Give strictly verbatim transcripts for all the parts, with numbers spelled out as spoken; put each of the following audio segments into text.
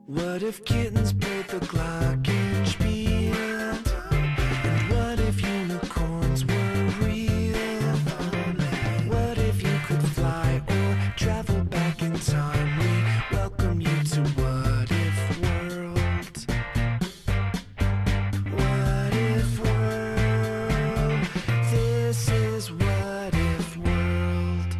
What if kittens played the glockenspiel? And what if unicorns were real? What if you could fly or travel back in time? We welcome you to What If World. What If World? This is What If World.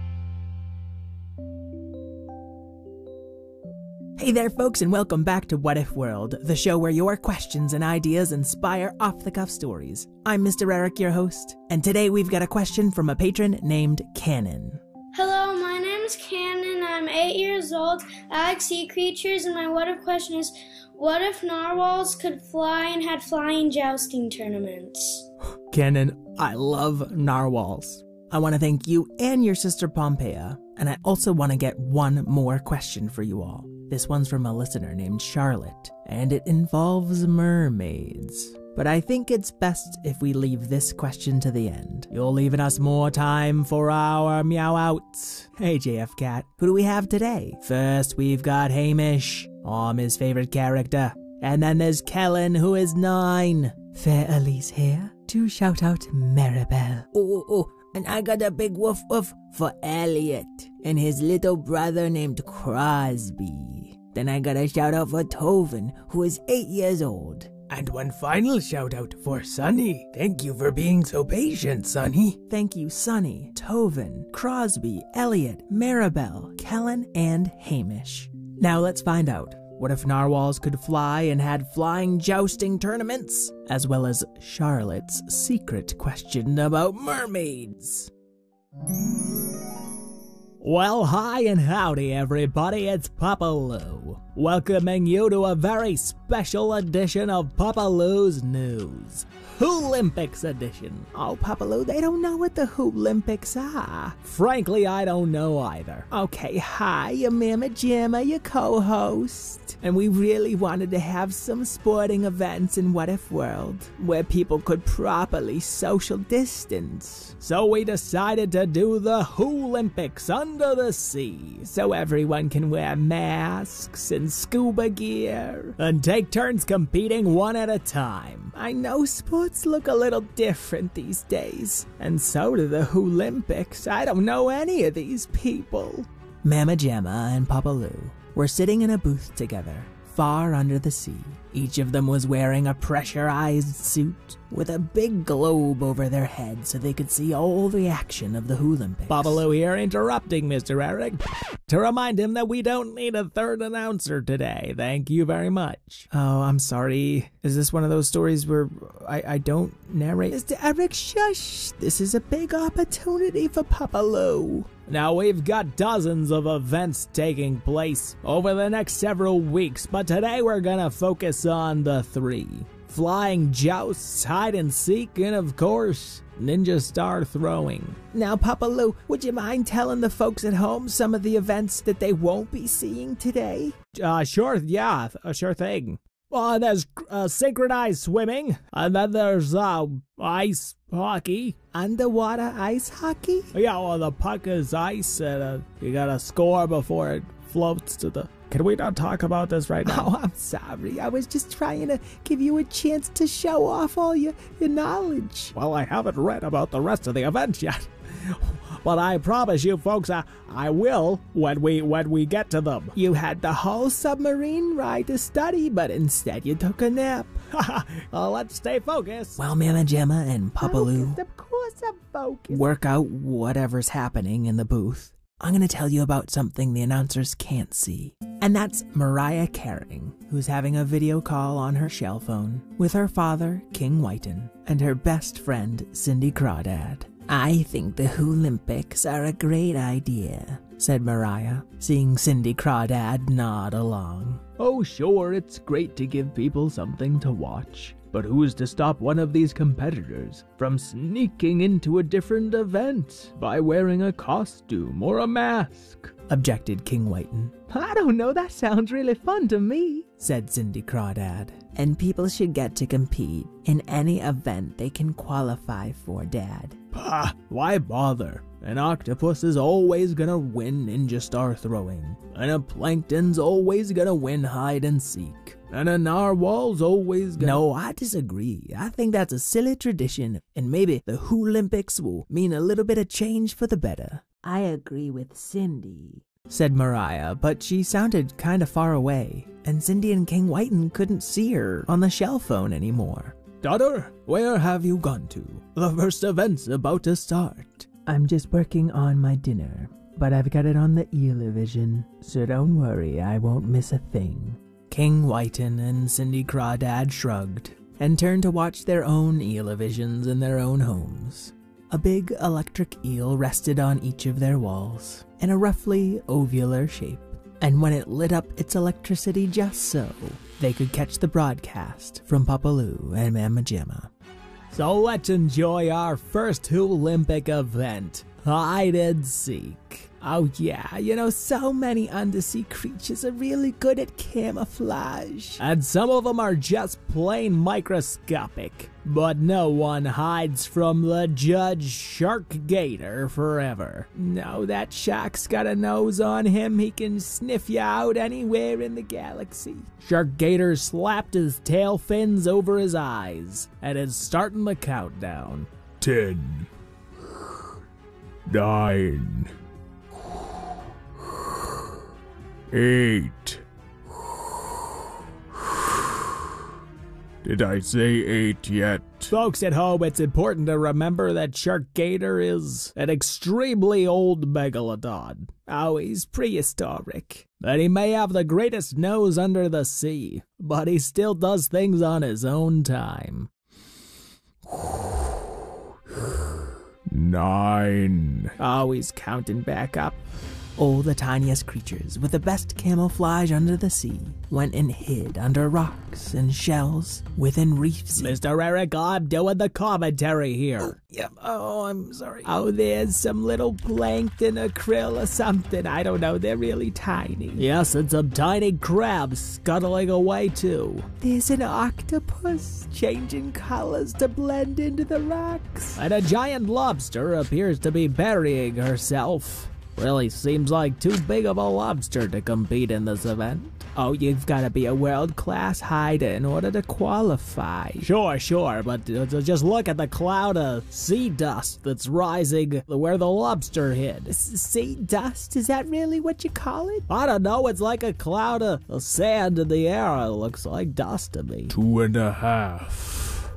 Hey there, folks, and welcome back to What If World, the show where your questions and ideas inspire off-the-cuff stories. I'm Mister Eric, your host, and today we've got a question from a patron named Cannon. Hello, my name is Cannon. I'm eight years old. I like sea creatures, and my what if question is, what if narwhals could fly and had flying jousting tournaments? Cannon, I love narwhals. I want to thank you and your sister Pompeia, and I also want to get one more question for you all. This one's from a listener named Charlotte, and it involves mermaids. But I think it's best if we leave this question to the end. You're leaving us more time for our meow outs. Hey J F Cat, who do we have today? First we've got Hamish, I'm his favorite character. And then there's Kellen, who is nine. Fair Elise here to shout out Maribel. Oh, oh, oh, and I got a big woof woof for Elliot and his little brother named Crosby. Then I got a shout out for Tovin, who is eight years old. And one final shout out for Sunny. Thank you for being so patient, Sunny. Thank you, Sunny, Tovin, Crosby, Elliot, Maribel, Kellen, and Hamish. Now let's find out. What if narwhals could fly and had flying jousting tournaments? As well as Charlotte's secret question about mermaids. Well, hi and howdy everybody, it's Papa Lou, welcoming you to a very special edition of Papa Lou's News. Hoolympics edition. Oh, Papa Lou, they don't know what the Hoolympics are. Frankly, I don't know either. Okay, hi, your Mama Jamma, your co-host. And we really wanted to have some sporting events in What If World, where people could properly social distance. So we decided to do the Hoolympics under the sea, so everyone can wear masks and scuba gear, and take turns competing one at a time. I know sports look a little different these days, and so do the Hoolympics. I don't know any of these people. Mama Jamma and Papa Lou were sitting in a booth together, far under the sea. Each of them was wearing a pressurized suit with a big globe over their head so they could see all the action of the Hoolympics. Papa Lou here, interrupting Mister Eric to remind him that we don't need a third announcer today. Thank you very much. Oh, I'm sorry. Is this one of those stories where I, I don't narrate? Mister Eric, shush! This is a big opportunity for Papa Lou. Now, we've got dozens of events taking place over the next several weeks, but today we're gonna focus on the three. Flying jousts, hide and seek, and of course, ninja star throwing. Now, Papa Lou, would you mind telling the folks at home some of the events that they won't be seeing today? Uh, sure, yeah, uh, sure thing. Uh, there's uh, synchronized swimming, and then there's uh, ice hockey. Underwater ice hockey? Yeah, well, the puck is ice, and uh, you gotta score before it floats to the... Can we not talk about this right now? Oh, I'm sorry. I was just trying to give you a chance to show off all your, your knowledge. Well, I haven't read about the rest of the events yet. But I promise you folks, I, I will when we when we get to them. You had the whole submarine ride to study, but instead you took a nap. Well, let's stay focused. Well, Mama Jamma and Papa Lou, Of course I'm focused. work out whatever's happening in the booth. I'm going to tell you about something the announcers can't see. And that's Mariah Carey, who's having a video call on her shell phone with her father, King Whiten, and her best friend, Cindy Crawdad. I think the Hoolympics are a great idea, said Mariah, seeing Cindy Crawdad nod along. Oh, sure, it's great to give people something to watch. But who's to stop one of these competitors from sneaking into a different event by wearing a costume or a mask? Objected King Whiten. I don't know, that sounds really fun to me, said Cindy Crawdad. And people should get to compete in any event they can qualify for, Dad. Pah, why bother? An octopus is always gonna win ninja star throwing, and a plankton's always gonna win hide and seek, and a narwhal's always gonna— No, I disagree. I think that's a silly tradition, and maybe the Olympics will mean a little bit of change for the better. I agree with Cindy, said Mariah, but she sounded kind of far away, and Cindy and King Whiten couldn't see her on the shell phone anymore. Daughter, where have you gone to? The first event's about to start. I'm just working on my dinner, but I've got it on the Eelavision, so don't worry, I won't miss a thing. King Whiten and Cindy Crawdad shrugged and turned to watch their own Eelavisions in their own homes. A big electric eel rested on each of their walls in a roughly ovular shape, and when it lit up its electricity just so, they could catch the broadcast from Papa Lou and Mama Gemma. So let's enjoy our first Olympic event, hide and seek. Oh yeah, you know, so many undersea creatures are really good at camouflage. And some of them are just plain microscopic. But no one hides from the Judge Shark Gator forever. No, that shark's got a nose on him. He can sniff you out anywhere in the galaxy. Shark Gator slapped his tail fins over his eyes and is starting the countdown. Ten. Nine. Eight. Did I say eight yet? Folks at home, it's important to remember that Shark Gator is an extremely old megalodon. Oh, he's prehistoric. And he may have the greatest nose under the sea, but he still does things on his own time. Nine. Oh, he's counting back up. All the tiniest creatures with the best camouflage under the sea went and hid under rocks and shells within reefs. Mister Eric, I'm doing the commentary here. Oh, yep. Oh, I'm sorry. Oh, there's some little plankton, a krill or something. I don't know. They're really tiny. Yes, and some tiny crabs scuttling away too. There's an octopus changing colors to blend into the rocks. And a giant lobster appears to be burying herself. Really seems like too big of a lobster to compete in this event. Oh, you've got to be a world-class hider in order to qualify. Sure, sure, but just look at the cloud of sea dust that's rising where the lobster hid. Sea dust? Is that really what you call it? I don't know, it's like a cloud of sand in the air. It looks like dust to me. Two and a half.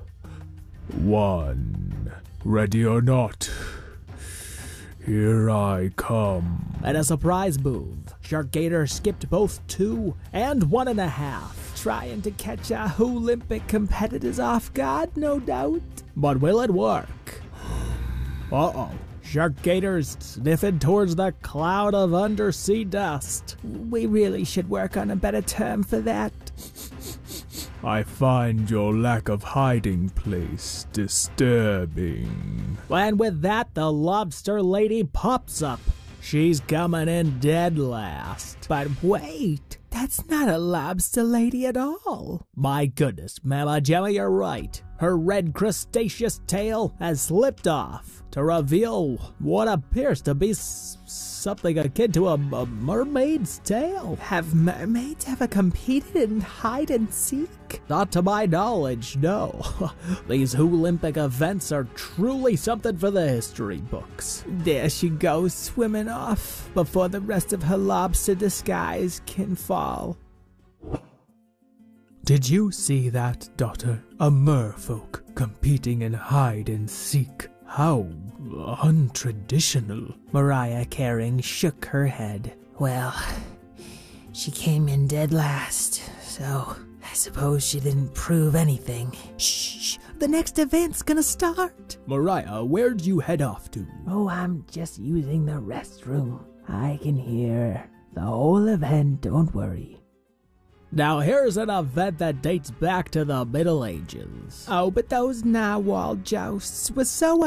One. Ready or not? Here I come. And a surprise move. Shark Gator skipped both two and one and a half. Trying to catch our Olympic competitors off guard, no doubt. But will it work? Uh-oh. Shark Gator's sniffing towards the cloud of undersea dust. We really should work on a better term for that. I find your lack of hiding place disturbing. And with that, the lobster lady pops up. She's coming in dead last. But wait, that's not a lobster lady at all. My goodness, Mama Gemma, you're right. Her red crustaceous tail has slipped off to reveal what appears to be s something akin to a, a mermaid's tail. Have mermaids ever competed in hide and seek? Not to my knowledge, no. These Olympic events are truly something for the history books. There she goes, swimming off before the rest of her lobster disguise can fall. Did you see that, daughter? A merfolk competing in hide and seek. How untraditional. Mariah Carey shook her head. Well, she came in dead last, so I suppose she didn't prove anything. Shh, the next event's gonna start. Mariah, where'd you head off to? Oh, I'm just using the restroom. I can hear the whole event, don't worry. Now here's an event that dates back to the Middle Ages. Oh, but those narwhal jousts were so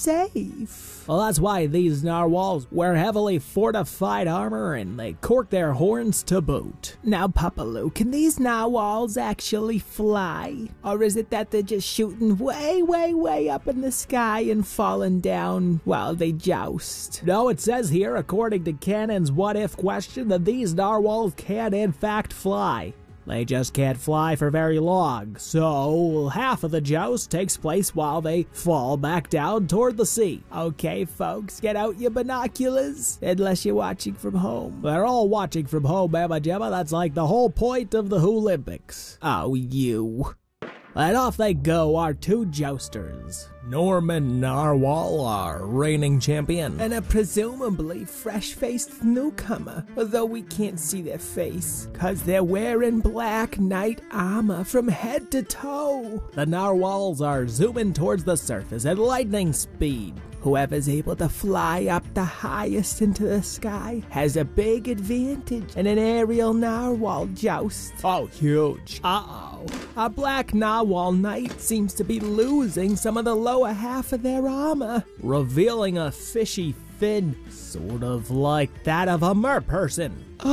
unsafe. Well, that's why these narwhals wear heavily fortified armor and they cork their horns to boot. Now, Papa Lou, can these narwhals actually fly? Or is it that they're just shooting way, way, way up in the sky and falling down while they joust? No, it says here, according to Cannon's what if question, that these narwhals can in fact fly. They just can't fly for very long, so half of the joust takes place while they fall back down toward the sea. Okay, folks, get out your binoculars, unless you're watching from home. They're all watching from home, Emma Gemma. That's like the whole point of the Olympics. Oh, you. And off they go, our two jousters. Norman Narwhal, our reigning champion. And a presumably fresh-faced newcomer, although we can't see their face, cause they're wearing black knight armor from head to toe. The narwhals are zooming towards the surface at lightning speed. Whoever's able to fly up the highest into the sky has a big advantage in an aerial narwhal joust. Oh, huge. Uh-oh. Our black narwhal knight seems to be losing some of the lower half of their armor, revealing a fishy fin, sort of like that of a merperson.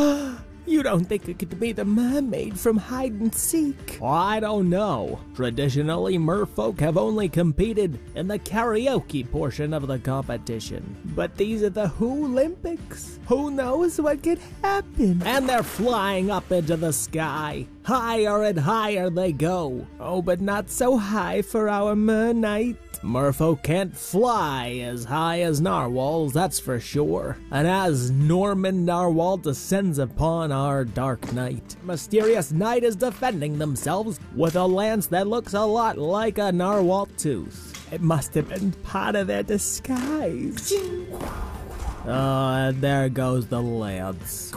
You don't think it could be the mermaid from hide and seek? I don't know. Traditionally, merfolk have only competed in the karaoke portion of the competition. But these are the Olympics. Who knows what could happen? And they're flying up into the sky. Higher and higher they go. Oh, but not so high for our mer knight. Merfolk can't fly as high as narwhals, that's for sure. And as Norman Narwhal descends upon our dark knight, mysterious knight is defending themselves with a lance that looks a lot like a narwhal tooth. It must have been part of their disguise. Oh, and there goes the lance.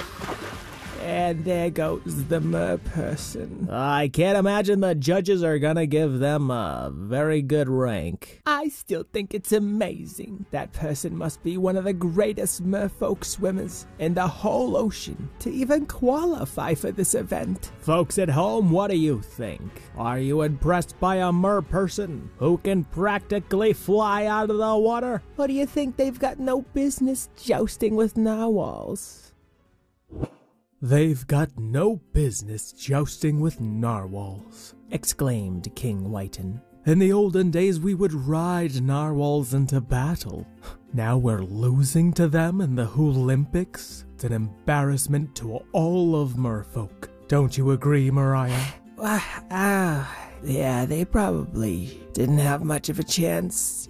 And there goes the mer person. I can't imagine the judges are gonna give them a very good rank. I still think it's amazing. That person must be one of the greatest merfolk swimmers in the whole ocean to even qualify for this event. Folks at home, what do you think? Are you impressed by a mer person who can practically fly out of the water? Or do you think they've got no business jousting with narwhals? They've got no business jousting with narwhals, exclaimed King Whiten. In the olden days, we would ride narwhals into battle. Now we're losing to them in the Olympics. It's an embarrassment to all of merfolk. Don't you agree, Mariah? Ah, uh, yeah, they probably didn't have much of a chance.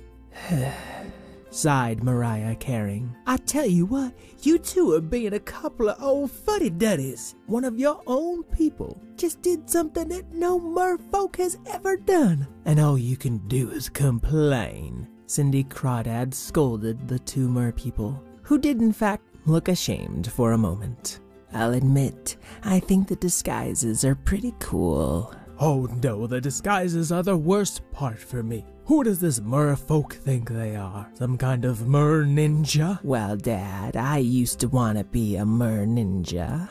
Sighed Mariah Caring. I tell you what, you two are being a couple of old fuddy-duddies. One of your own people just did something that no merfolk has ever done. And all you can do is complain. Cindy Crawdad scolded the two mer people, who did in fact look ashamed for a moment. I'll admit, I think the disguises are pretty cool. Oh no, the disguises are the worst part for me. Who does this merfolk think they are? Some kind of mer ninja? Well, Dad, I used to want to be a mer ninja.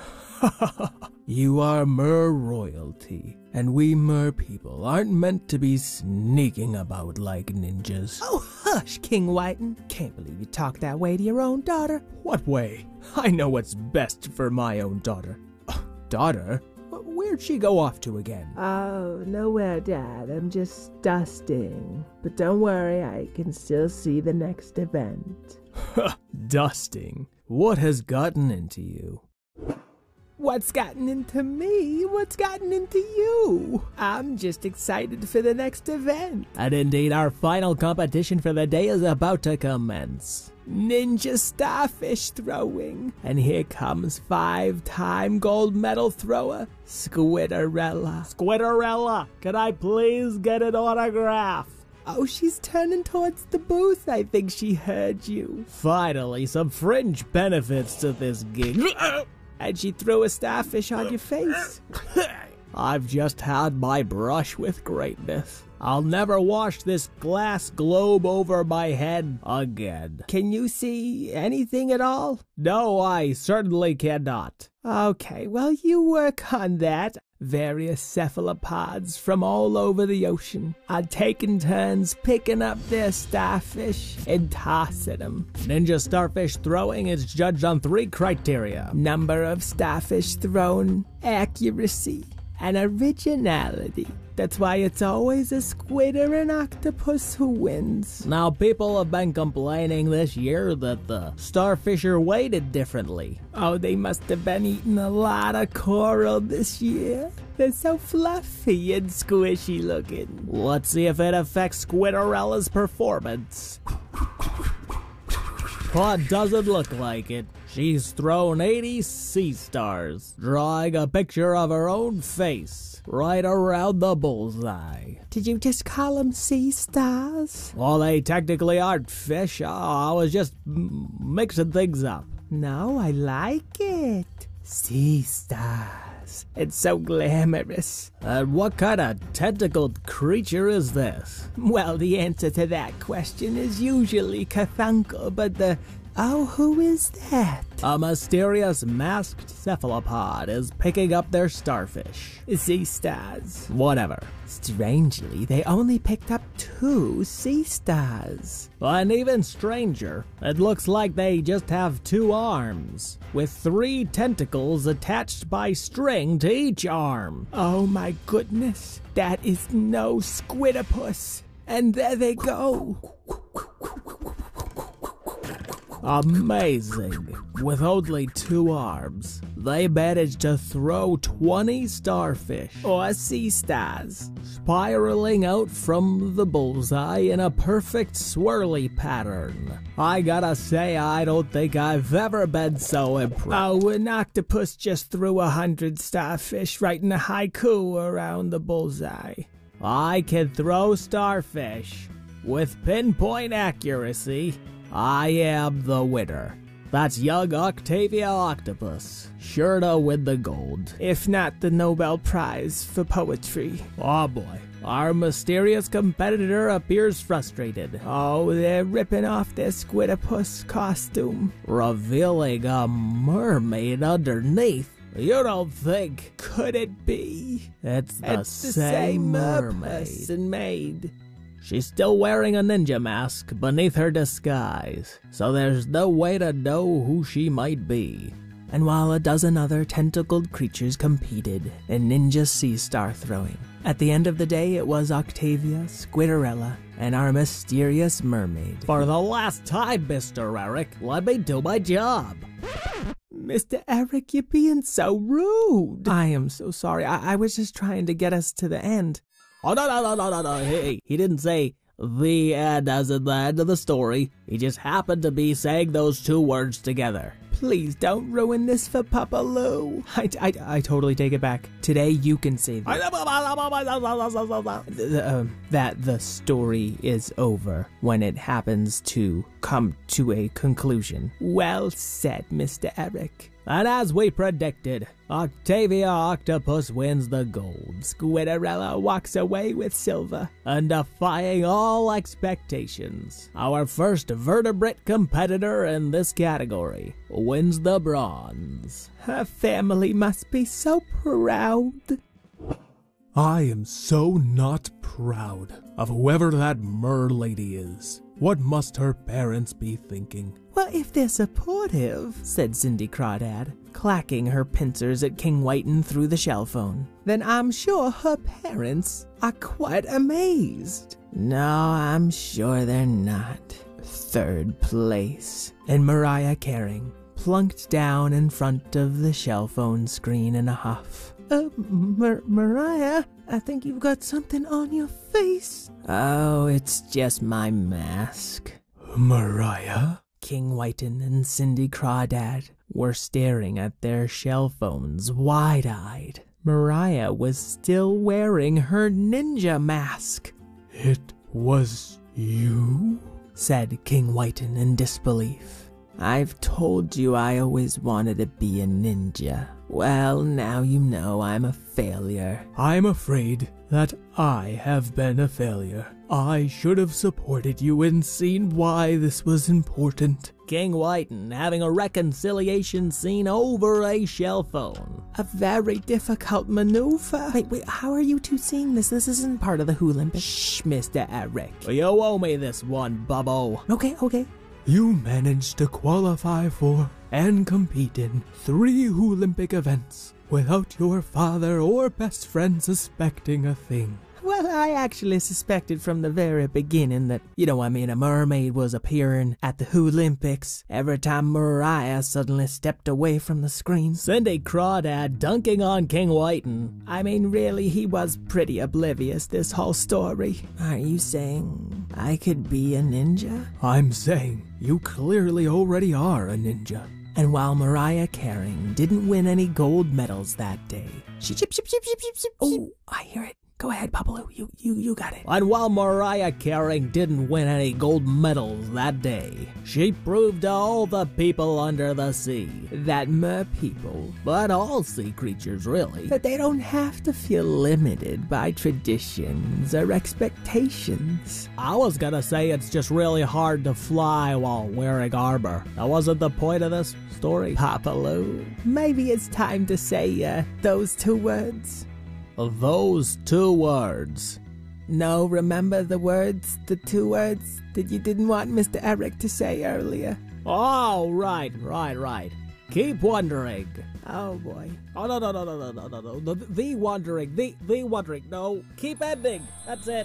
You are mer royalty, and we mer people aren't meant to be sneaking about like ninjas. Oh, hush, King Whiten. Can't believe you talk that way to your own daughter. What way? I know what's best for my own daughter. Daughter? Where'd she go off to again? Oh, nowhere, Dad. I'm just dusting. But don't worry, I can still see the next event. Dusting? What has gotten into you? What's gotten into me? What's gotten into you? I'm just excited for the next event. And indeed, our final competition for the day is about to commence. Ninja starfish throwing. And here comes five-time gold medal thrower, Squidorella. Squidorella, can I please get an autograph? Oh, she's turning towards the booth. I think she heard you. Finally, some fringe benefits to this gig. And she threw a starfish on your face. I've just had my brush with greatness. I'll never wash this glass globe over my head again. Can you see anything at all? No, I certainly cannot. Okay, well, you work on that. Various cephalopods from all over the ocean are taking turns picking up their starfish and tossing them. Ninja starfish throwing is judged on three criteria: number of starfish thrown, accuracy, and originality. That's why it's always a squid or an octopus who wins. Now, people have been complaining this year that the starfish are weighted differently. Oh, they must have been eating a lot of coral this year. They're so fluffy and squishy looking. Let's see if it affects Squidarella's performance. Well, it doesn't look like it. She's thrown eighty sea stars, drawing a picture of her own face right around the bullseye. Did you just call them sea stars? Well, they technically aren't fish. I was just mixing things up. No, I like it. Sea stars. It's so glamorous. And what kind of tentacled creature is this? Well, the answer to that question is usually Cthulhu, but the... Oh, who is that? A mysterious masked cephalopod is picking up their starfish. Sea stars. Whatever. Strangely, they only picked up two sea stars. And even stranger, it looks like they just have two arms, with three tentacles attached by string to each arm. Oh my goodness, that is no squidopus. And there they go. Amazing. With only two arms, they managed to throw twenty starfish, or sea stars, spiraling out from the bullseye in a perfect swirly pattern. I gotta say, I don't think I've ever been so impressed. Oh, an octopus just threw a hundred starfish writing a haiku around the bullseye. I can throw starfish with pinpoint accuracy. I am the winner. That's young Octavia Octopus, sure to win the gold. If not the Nobel Prize for poetry. Oh boy, our mysterious competitor appears frustrated. Oh, they're ripping off their squidopus costume, revealing a mermaid underneath. You don't think? Could it be? It's the, it's same, the same mermaid. person maid. She's still wearing a ninja mask beneath her disguise, so there's no way to know who she might be. And while a dozen other tentacled creatures competed in ninja sea star throwing, at the end of the day it was Octavia, Squidarella, and our mysterious mermaid. For the last time, Mister Eric, let me do my job. Mister Eric, you're being so rude. I am so sorry. I, I was just trying to get us to the end. Oh, no, no, no, no, no, no. Hey, he didn't say the end as in the end of the story. He just happened to be saying those two words together. Please don't ruin this for Papa Lou. I, I, I totally take it back. Today you can say that, the, um, that the story is over when it happens to come to a conclusion. Well said, Mister Eric. And as we predicted, Octavia Octopus wins the gold. Squidarella walks away with silver. And defying all expectations, our first vertebrate competitor in this category wins the bronze. Her family must be so proud. I am so not proud of whoever that mer lady is. What must her parents be thinking? Well, if they're supportive, said Cindy Crawdad, clacking her pincers at King Whiten through the shell phone, then I'm sure her parents are quite amazed. No, I'm sure they're not. Third place. And Mariah Caring plunked down in front of the shell phone screen in a huff. Uh, Mar- Mariah, I think you've got something on your face. Oh, it's just my mask. Mariah? King Whiten and Cindy Crawdad were staring at their shell phones wide-eyed. Mariah was still wearing her ninja mask. It was you? Said King Whiten in disbelief. I've told you I always wanted to be a ninja. Well, now you know I'm a failure. I'm afraid that I have been a failure. I should have supported you and seen why this was important. King Whiten having a reconciliation scene over a shell phone. A very difficult maneuver. Wait, wait, how are you two seeing this? This isn't part of the Olympics. Shh, Mister Eric. You owe me this one, Bubbo. Okay, okay. You managed to qualify for and compete in three Olympic events without your father or best friend suspecting a thing. Well, I actually suspected from the very beginning that, you know, I mean, a mermaid was appearing at the Olympics every time Mariah suddenly stepped away from the screen. Cindy Crawdad dunking on King Whiten. I mean, really, he was pretty oblivious this whole story. Are you saying I could be a ninja? I'm saying you clearly already are a ninja. And while Mariah Carey didn't win any gold medals that day, she chip, chip, chip, chip, chip, chip. Oh, I hear it. Go ahead, Papaloo. You, you, you got it. And while Mariah Carey didn't win any gold medals that day, she proved to all the people under the sea, that mer people, but all sea creatures really, that they don't have to feel limited by traditions or expectations. I was gonna say it's just really hard to fly while wearing armor. That wasn't the point of this story. Papaloo, maybe it's time to say uh, those two words. Those two words. No, remember the words, the two words that you didn't want Mister Eric to say earlier. Oh, right, right, right. Keep wondering. Oh, boy. Oh, no, no, no, no, no, no, no, no. The, the wondering, the, the wondering. No, keep ending. That's it.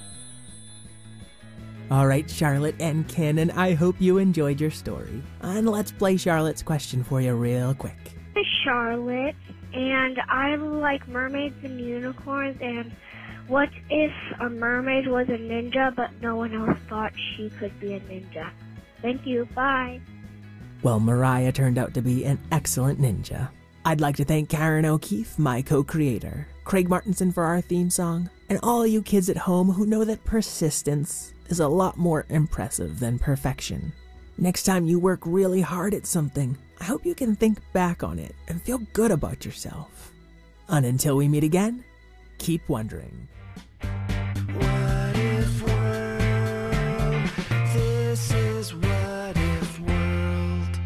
All right, Charlotte and Cannon, I hope you enjoyed your story. And let's play Charlotte's question for you real quick. Charlotte, and I like mermaids and unicorns, and what if a mermaid was a ninja, but no one else thought she could be a ninja? Thank you, bye. Well, Mariah turned out to be an excellent ninja. I'd like to thank Karen O'Keefe, my co-creator, Craig Martinson for our theme song, and all you kids at home who know that persistence is a lot more impressive than perfection. Next time you work really hard at something, I hope you can think back on it and feel good about yourself. And until we meet again, keep wondering. What if world? This is What If World.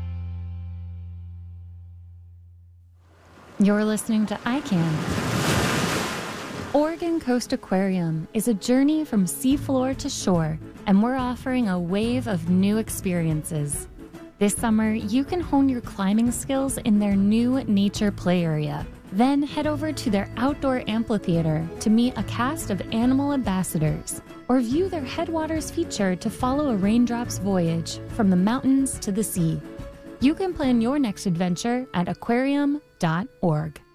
You're listening to I Can. Oregon Coast Aquarium is a journey from seafloor to shore, and we're offering a wave of new experiences. This summer, you can hone your climbing skills in their new nature play area. Then head over to their outdoor amphitheater to meet a cast of animal ambassadors, or view their Headwaters feature to follow a raindrop's voyage from the mountains to the sea. You can plan your next adventure at aquarium dot org.